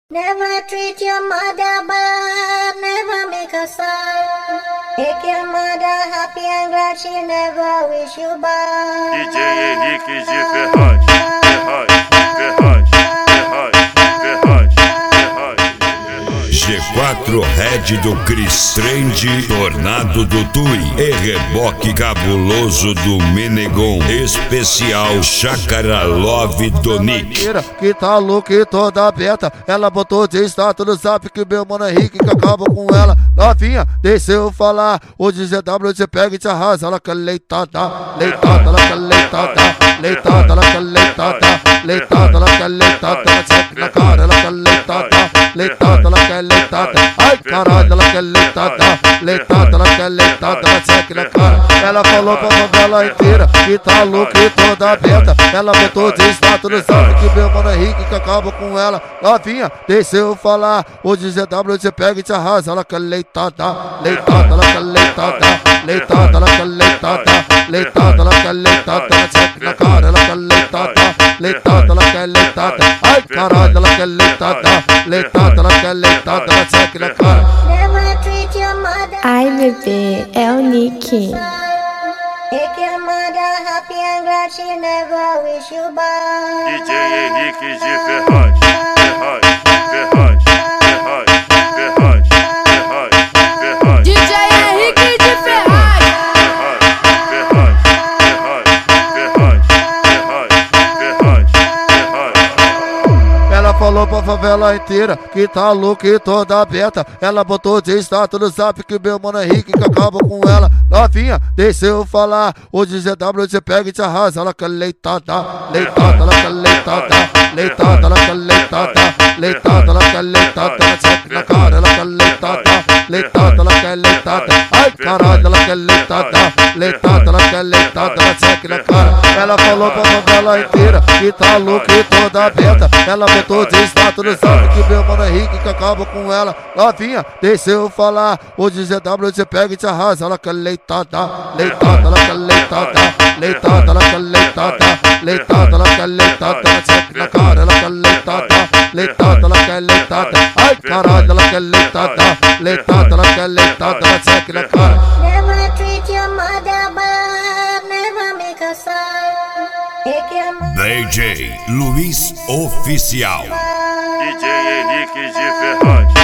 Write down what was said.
Never treat your mother bad, never make her sad. Make your mother happy and glad, she never wish you bad. DJ Henrique de Ferraz, Ferraz. G4 Red do Cris, Trend Tornado do Tui e reboque cabuloso do Menegon, especial Chácara Love do Nick. Que tá louca e toda aberta, ela botou de status no zap que meu mano Henrique que acaba com ela. Novinha, deixa eu falar, o GW te pega e te arrasa. Ela quer leitada, leitada, ela quer leitada, leitada, ela quer leitada, leitada, ela quer leitada, ela checa na cara, ela quer leitada, leitada, ela quer leitada, ai caralho, ela quer leitada, leitada, ela quer leitada, ela checa na cara. Ela falou pra favela inteira que tá louca e toda aberta, ela botou de status no zap que meu mano Henrique que acaba com ela. Novinha, deixa eu falar, o GW te pega e te arrasa. Ela quer leitada, leitada, ela quer leitada, leitada, ela quer leitada, leitada, ela quer leitada, ela checa na cara, ela quer leitada, leitada, ela quer leitada, ai caralho, ela quer leitada, leitada, ela quer leitada, ela checa na cara. Never treat your mother. Ai, bebê, é o Nick. Make your mother happy and glad, she never wish you bad. DJ Henrique de Ferraz, DJ Henrique de Ferraz. Ela falou pra favela inteira que tá louca e toda aberta, ela botou de status no zap que meu mano Henrique que acaba com ela. Novinha, deixa eu falar, o GW te pega e te arrasa. Ela quer leitada, leitada, ela quer leitada, leitada, ela quer leitada, leitada, ela quer leitada, ela checa na cara, ela quer leitada, leitada, ela quer leitada, ai caralho, ela quer leitada, leitada, ela quer leitada, ela checa na cara. Ela falou pra favela inteira que tá louca e toda aberta, ela botou de status no zap que meu mano Henrique que acaba com ela. Novinha, deixa eu falar, o GW te pega e te arrasa. Ela quer leitada, leitada, ela quer leitada, leitada, ela quer leitada, leitada, ela quer leitada, ela checa na cara, ela quer leitada, leitada, ela quer leitada, ai caralho, ela quer leitada, leitada, ela quer leitada, ela checa na cara. Never treat your mother bad, never make her sad. Make your mother DJ Luiz Oficial. DJ Henrique de Ferraz.